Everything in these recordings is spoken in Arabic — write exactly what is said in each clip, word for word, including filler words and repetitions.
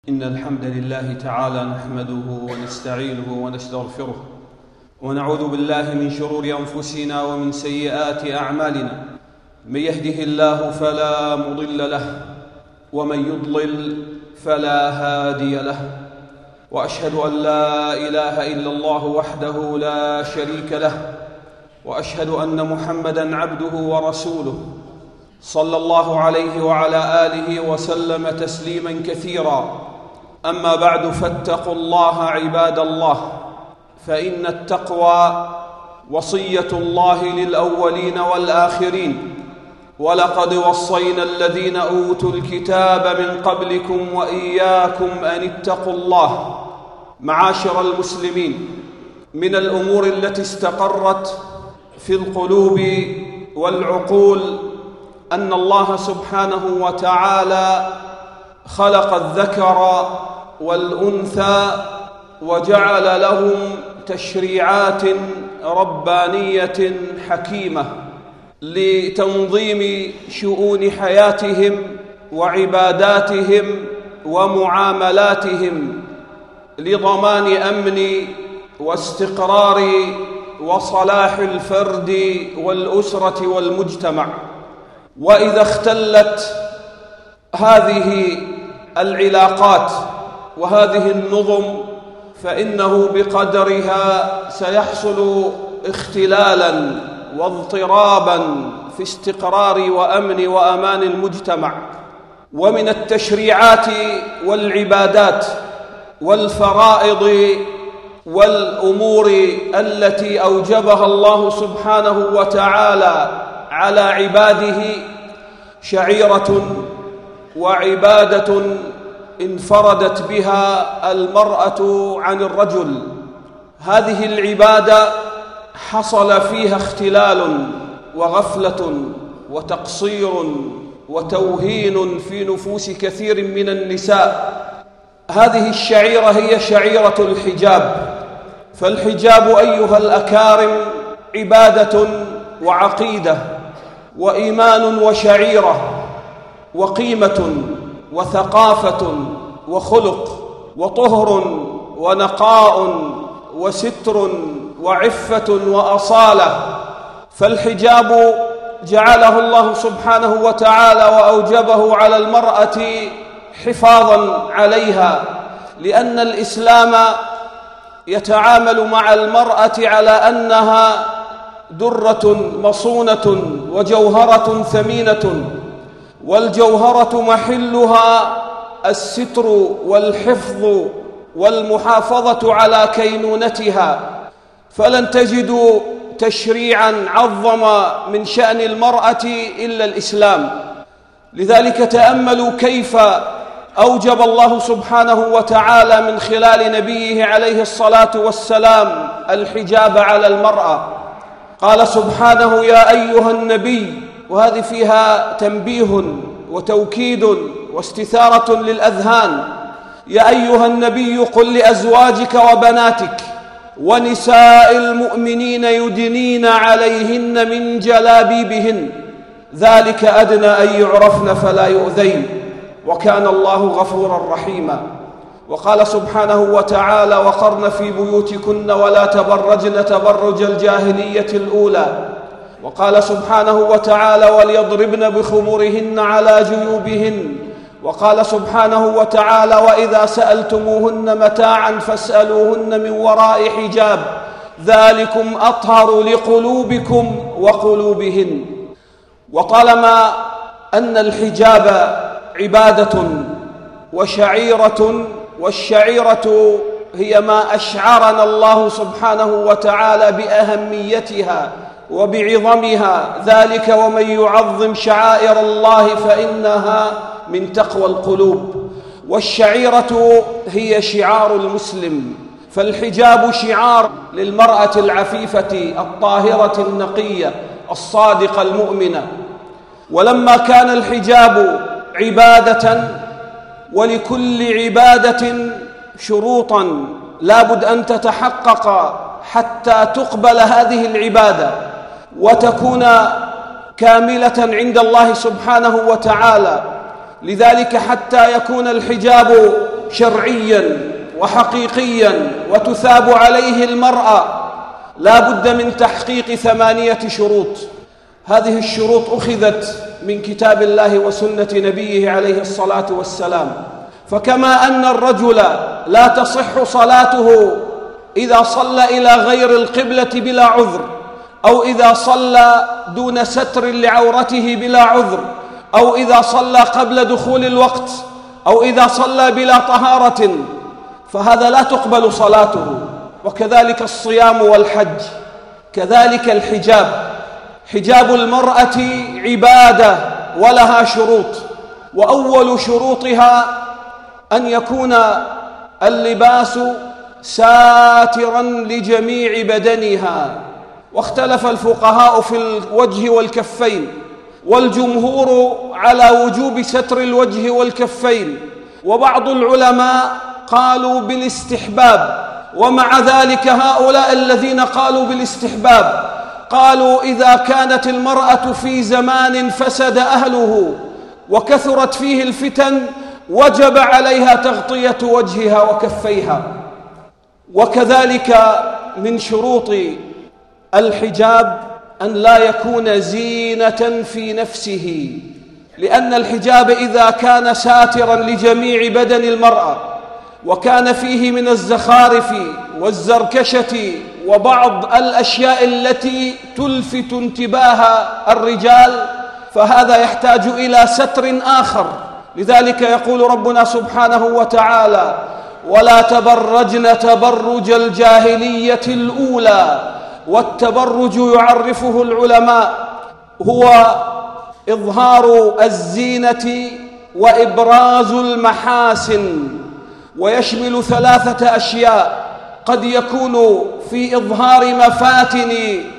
إن الحمد لله تعالى نحمده ونستعينه ونستغفره ونعوذ بالله من شرور أنفسنا ومن سيئات أعمالنا. من يهده الله فلا مضل له ومن يضلل فلا هادي له، وأشهد أن لا إله إلا الله وحده لا شريك له، وأشهد أن محمدًا عبده ورسوله صلى الله عليه وعلى آله وسلم تسليماً كثيراً. أما بعد، فاتقوا الله عباد الله، فإن التقوى وصية الله للأولين والآخرين، ولقد وصينا الذين أوتوا الكتاب من قبلكم وإياكم أن اتقوا الله. معاشر المسلمين، من الأمور التي استقرت في القلوب والعقول أن الله سبحانه وتعالى خلق الذكر والأنثى وجعل لهم تشريعات ربانية حكيمة لتنظيم شؤون حياتهم وعباداتهم ومعاملاتهم، لضمان أمن واستقرار وصلاح الفرد والأسرة والمجتمع. وإذا اختلت هذه العلاقات وهذه النظم فإنه بقدرها سيحصل اختلالاً واضطراباً في استقرار وأمن وأمان المجتمع. ومن التشريعات والعبادات والفرائض والأمور التي أوجبها الله سبحانه وتعالى على عباده شعيرة وعبادة انفردت بها المرأة عن الرجل. هذه العبادة حصل فيها اختلال وغفلة وتقصير وتوهين في نفوس كثير من النساء. هذه الشعيرة هي شعيرة الحجاب. فالحجاب أيها الأكارم عبادة وعقيدة وإيمان وشعيرة وقيمة وثقافة وخلق وطهر ونقاء وستر وعفة وأصالة. فالحجاب جعله الله سبحانه وتعالى وأوجبه على المرأة حفاظاً عليها، لأن الإسلام يتعامل مع المرأة على أنها درة مصونة وجوهرة ثمينة، والجوهرة محلها الستر والحفظ والمحافظة على كينونتها. فلن تجدوا تشريعاً عظم من شأن المرأة إلا الإسلام. لذلك تأملوا كيف أوجب الله سبحانه وتعالى من خلال نبيه عليه الصلاة والسلام الحجاب على المرأة. قال سبحانه: يا أيها النبي، وهذه فيها تنبيه وتوكيد واستثارة للأذهان. يا أيها النبي قل لأزواجك وبناتك ونساء المؤمنين يدنين عليهن من جلابيبهن ذلك أدنى أن يعرفن فلا يؤذين وكان الله غفورا رحيما. وقال سبحانه وتعالى: وقرن في بيوتكن ولا تبرجن تبرج الجاهلية الأولى. وقال سبحانه وتعالى: وليضربن بخمرهن على جيوبهن. وقال سبحانه وتعالى: وإذا سألتموهن متاعا فاسألوهن من وراء حجاب ذلكم أطهر لقلوبكم وقلوبهن. وطالما أن الحجاب عبادة وشعيرة، والشعيرة هي ما أشعرنا الله سبحانه وتعالى بأهميتها وبعظمها، ذلك ومن يعظم شعائر الله فإنها من تقوى القلوب. والشعيرة هي شعار المسلم، فالحجاب شعار للمرأة العفيفة الطاهرة النقية الصادقة المؤمنة. ولما كان الحجاب عبادة، ولكل عبادة شروطاً لابد أن تتحقق حتى تقبل هذه العبادة وتكون كاملة عند الله سبحانه وتعالى. لذلك حتى يكون الحجاب شرعيا وحقيقيا وتثاب عليه المرأة لا بد من تحقيق ثمانية شروط. هذه الشروط أخذت من كتاب الله وسنة نبيه عليه الصلاة والسلام. فكما أن الرجل لا تصح صلاته إذا صلى إلى غير القبلة بلا عذر، أو إذا صلى دون ستر لعورته بلا عذر، أو إذا صلى قبل دخول الوقت، أو إذا صلى بلا طهارة، فهذا لا تقبل صلاته. وكذلك الصيام والحج، كذلك الحجاب. حجاب المرأة عبادة ولها شروط، وأول شروطها أن يكون اللباس ساترا لجميع بدنها. واختلف الفقهاء في الوجه والكفين، والجمهور على وجوب ستر الوجه والكفين، وبعض العلماء قالوا بالاستحباب. ومع ذلك هؤلاء الذين قالوا بالاستحباب قالوا إذا كانت المرأة في زمان فسد أهله وكثرت فيه الفتن وجب عليها تغطية وجهها وكفيها. وكذلك من شروط الحجاب أن لا يكون زينة في نفسه، لأن الحجاب إذا كان ساترا لجميع بدن المرأة وكان فيه من الزخارف والزركشة وبعض الأشياء التي تلفت انتباه الرجال، فهذا يحتاج إلى ستر آخر. لذلك يقول ربنا سبحانه وتعالى: ولا تبرجن تبرج الجاهلية الأولى. والتبرج يعرفه العلماء هو إظهار الزينة وإبراز المحاسن، ويشمل ثلاثة أشياء: قد يكون في إظهار مفاتن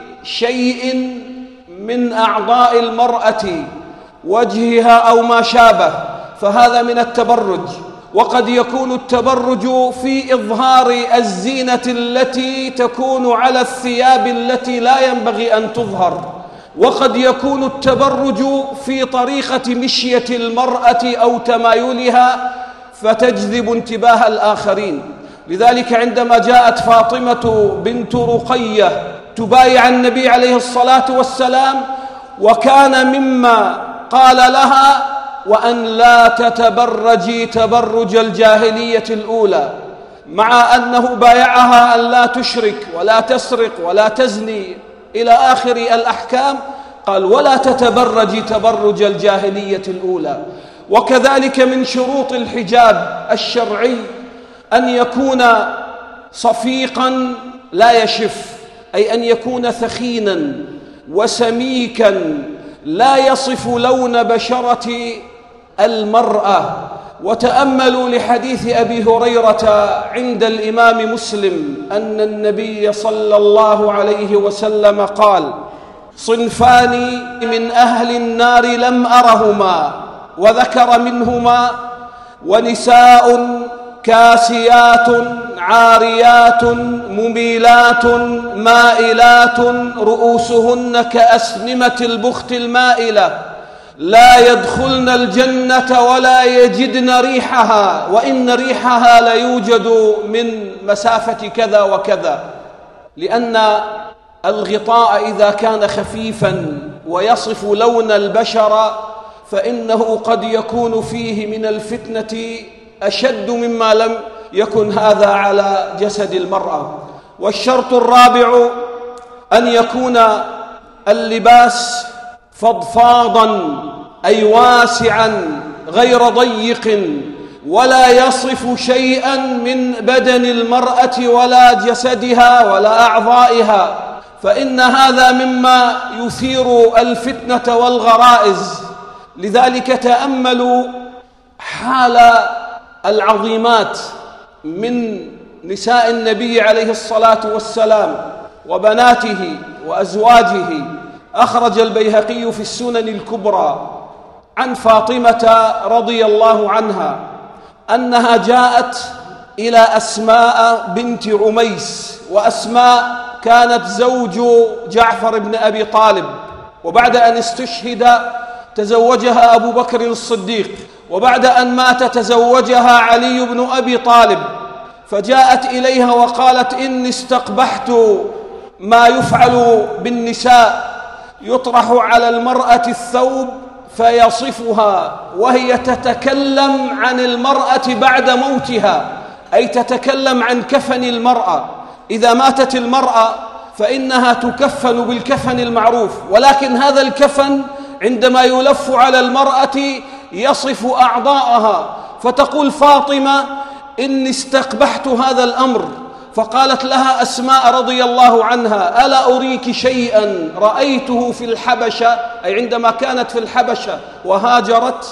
شيء من أعضاء المرأة، وجهها أو ما شابه، فهذا من التبرج. وقد يكون التبرج في إظهار الزينة التي تكون على الثياب التي لا ينبغي أن تظهر. وقد يكون التبرج في طريقة مشية المرأة أو تمايلها فتجذب انتباه الآخرين. لذلك عندما جاءت فاطمة بنت رقية تبايع النبي عليه الصلاة والسلام، وكان مما قال لها: وأن لا تتبرجي تبرج الجاهلية الأولى، مع أنه بايعها أن لا تشرك ولا تسرق ولا تزني إلى آخر الأحكام، قال: ولا تتبرجي تبرج الجاهلية الأولى. وكذلك من شروط الحجاب الشرعي أن يكون صفيقا لا يشف، أي أن يكون ثخينا وسميكا لا يصف لون بشرة المرأة. وتأملوا لحديث أبي هريرة عند الإمام مسلم أن النبي صلى الله عليه وسلم قال: صنفان من أهل النار لم أرهما، وذكر منهما: ونساء كاسيات عاريات مميلات مائلات رؤوسهن كأسنمة البخت المائلة لا يدخلن الجنة ولا يجدن ريحها، وإن ريحها ليوجد من مسافة كذا وكذا. لأن الغطاء إذا كان خفيفا ويصف لون البشر فإنه قد يكون فيه من الفتنة أشد مما لم يكن هذا على جسد المرأة. والشرط الرابع أن يكون اللباس فضفاضا، أي واسعا غير ضيق، ولا يصف شيئا من بدن المرأة ولا جسدها ولا أعضائها، فإن هذا مما يثير الفتنة والغرائز. لذلك تأملوا حال العظيمات من نساء النبي عليه الصلاة والسلام وبناته وأزواجه. أخرج البيهقي في السنن الكبرى عن فاطمة رضي الله عنها أنها جاءت إلى أسماء بنت عميس، وأسماء كانت زوج جعفر بن أبي طالب، وبعد أن استشهد تزوجها أبو بكر الصديق، وبعد أن مات تزوجها علي بن أبي طالب، فجاءت إليها وقالت: إني استقبحت ما يفعل بالنساء، يطرح على المرأة الثوب فيصفها، وهي تتكلم عن المرأة بعد موتها، أي تتكلم عن كفن المرأة. إذا ماتت المرأة فإنها تكفن بالكفن المعروف، ولكن هذا الكفن عندما يلف على المرأة يصف أعضاءها، فتقول فاطمة: إني استقبحت هذا الأمر. فقالت لها أسماء رضي الله عنها: ألا أريك شيئا رأيته في الحبشة، أي عندما كانت في الحبشة وهاجرت،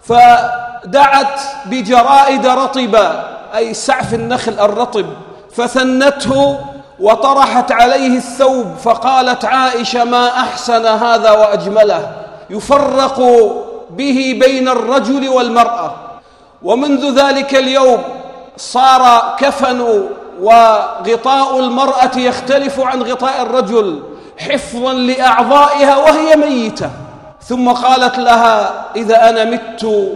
فدعت بجرائد رطبة، أي سعف النخل الرطب، فثنته وطرحت عليه الثوب، فقالت عائشة: ما أحسن هذا وأجمله، يفرق به بين الرجل والمرأة. ومنذ ذلك اليوم صار كفن وغطاء المرأة يختلف عن غطاء الرجل حفظا لأعضائها وهي ميتة. ثم قالت لها: إذا أنا مت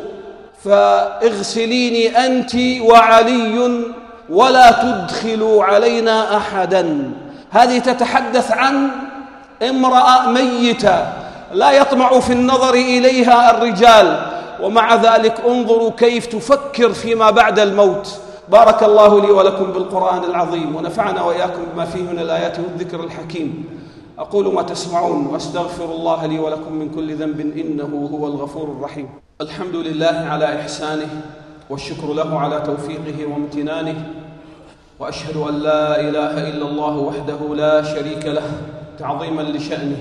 فاغسليني أنت وعلي ولا تدخلوا علينا أحدا. هذه تتحدث عن امرأة ميتة لا يطمع في النظر إليها الرجال، ومع ذلك انظروا كيف تفكر فيما بعد الموت. بارك الله لي ولكم بالقرآن العظيم، ونفعنا وإياكم بما فيه من الآيات والذكر الحكيم. أقول ما تسمعون، وأستغفر الله لي ولكم من كل ذنب إنه هو الغفور الرحيم. الحمد لله على إحسانه، والشكر له على توفيقه وامتنانه، وأشهد أن لا إله إلا الله وحده لا شريك له تعظيما لشأنه،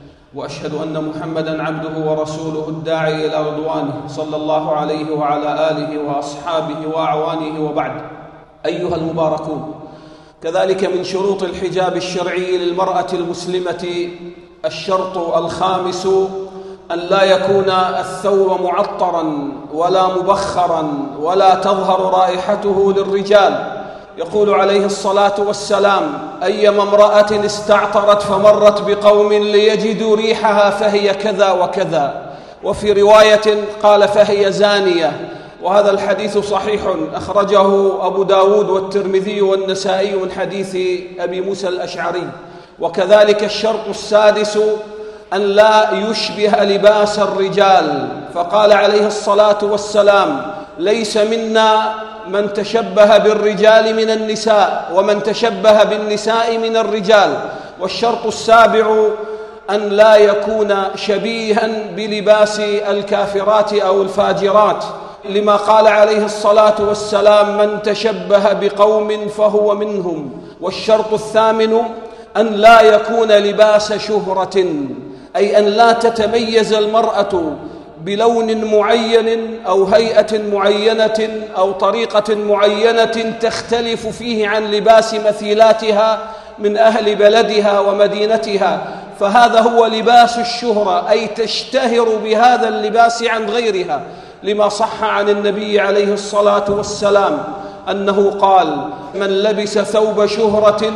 وأشهد أن محمدًا عبده ورسوله الداعي إلى رضوانه، صلى الله عليه وعلى آله وأصحابه وأعوانه، وبعد. أيها المباركون، كذلك من شروط الحجاب الشرعي للمرأة المسلمة الشرط الخامس: أن لا يكون الثوب معطرا ولا مبخرا ولا تظهر رائحته للرجال. يقول عليه الصلاة والسلام: أيما امرأة استعطرت فمرت بقوم ليجدوا ريحها فهي كذا وكذا. وفي رواية قال: فهي زانية. وهذا الحديث صحيح، أخرجه أبو داود والترمذي والنسائي من حديث أبي موسى الأشعري. وكذلك الشرط السادس: أن لا يشبه لباس الرجال، فقال عليه الصلاة والسلام: ليس منا من تشبه بالرجال من النساء، ومن تشبه بالنساء من الرجال. والشرط السابع: أن لا يكون شبيها بلباس الكافرات أو الفاجرات، لما قال عليه الصلاة والسلام: من تشبه بقوم فهو منهم. والشرط الثامن: أن لا يكون لباس شهرة، أي أن لا تتميز المرأة بلون معين أو هيئة معينة أو طريقة معينة تختلف فيه عن لباس مثيلاتها من أهل بلدها ومدينتها، فهذا هو لباس الشهرة، أي تشتهر بهذا اللباس عن غيرها، لما صح عن النبي عليه الصلاة والسلام أنه قال: من لبس ثوب شهرة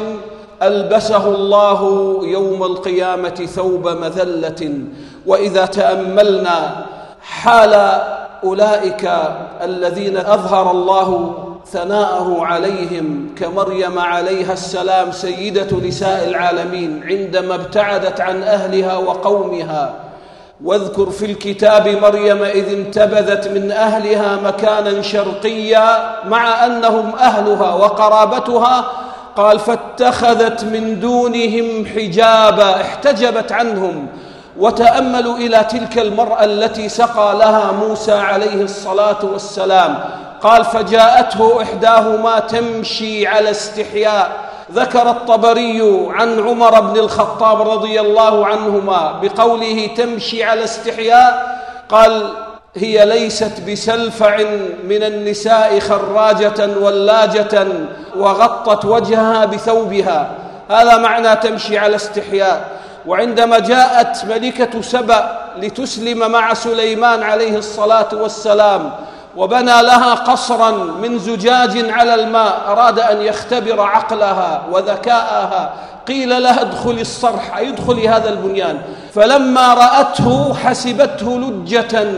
ألبسه الله يوم القيامة ثوب مذلة. وإذا تأملنا حال أولئك الذين أظهر الله ثناءه عليهم كمريم عليها السلام سيدة نساء العالمين عندما ابتعدت عن أهلها وقومها، واذكر في الكتاب مريم إذ انتبذت من أهلها مكانا شرقيا مع أنهم أهلها وقرابتها، قال: فاتخذت من دونهم حجابا، احتجبت عنهم. وتأملوا إلى تلك المرأة التي سقى لها موسى عليه الصلاة والسلام، قال: فجاءته إحداهما تمشي على استحياء. ذكر الطبري عن عمر بن الخطاب رضي الله عنهما بقوله تمشي على استحياء، قال: هي ليست بسلفع من النساء خراجة ولاجة وغطت وجهها بثوبها، هذا معنى تمشي على استحياء. وعندما جاءت ملكة سبأ لتسلم مع سليمان عليه الصلاة والسلام وبنى لها قصرا من زجاج على الماء، أراد أن يختبر عقلها وذكاءها، قيل لها: ادخلي الصرح، ادخلي هذا البنيان. فلما رأته حسبته لجة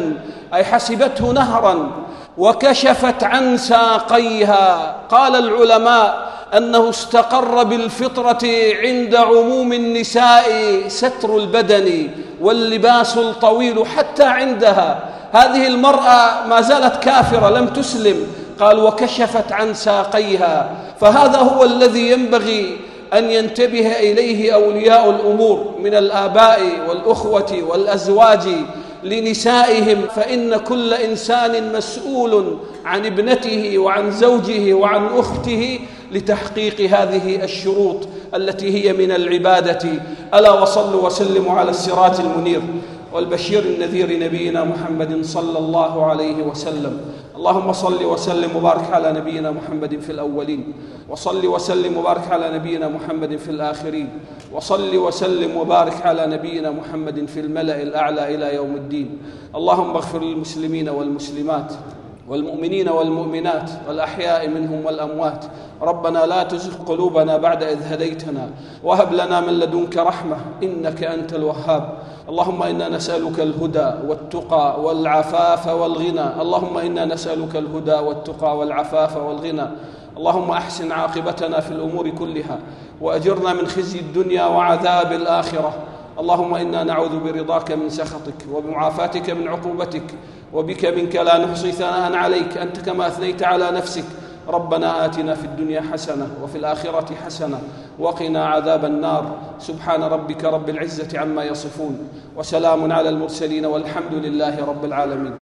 أي حسبته نهرا وكشفت عن ساقيها. قال العلماء أنه استقر بالفطرة عند عموم النساء ستر البدن واللباس الطويل حتى عندها. هذه المرأة ما زالت كافرة لم تسلم، قال وكشفت عن ساقيها. فهذا هو الذي ينبغي أن ينتبه إليه أولياء الأمور من الآباء والأخوة والأزواج لنسائهم، فإن كل إنسان مسؤول عن ابنته وعن زوجه وعن أخته لتحقيق هذه الشروط التي هي من العبادة. ألا وصلوا وسلموا على السراج المنير والبشير النذير نبينا محمد صلى الله عليه وسلم. اللهم صل وسلم وبارك على نبينا محمد في الأولين، وصل وسلم وبارك على نبينا محمد في الآخرين، وصل وسلم وبارك على نبينا محمد في الملأ الأعلى إلى يوم الدين. اللهم اغفر للمسلمين والمسلمات والمؤمنين والمؤمنات والأحياء منهم والأموات. ربنا لا تزغ قلوبنا بعد إذ هديتنا وهب لنا من لدنك رحمة إنك أنت الوهاب. اللهم إنا نسألك الهدى والتقى والعفاف والغنى. اللهم إنا نسألك الهدى والتقى والعفاف والغنى. اللهم أحسن عاقبتنا في الأمور كلها وأجرنا من خزي الدنيا وعذاب الآخرة. اللهم إنا نعوذ برضاك من سخطك وبمعافاتك من عقوبتك، وبك منك لا نحصي ثناء عليك أنت كما أثنيت على نفسك. ربنا آتنا في الدنيا حسنة وفي الآخرة حسنة وقنا عذاب النار. سبحان ربك رب العزة عما يصفون وسلام على المرسلين والحمد لله رب العالمين.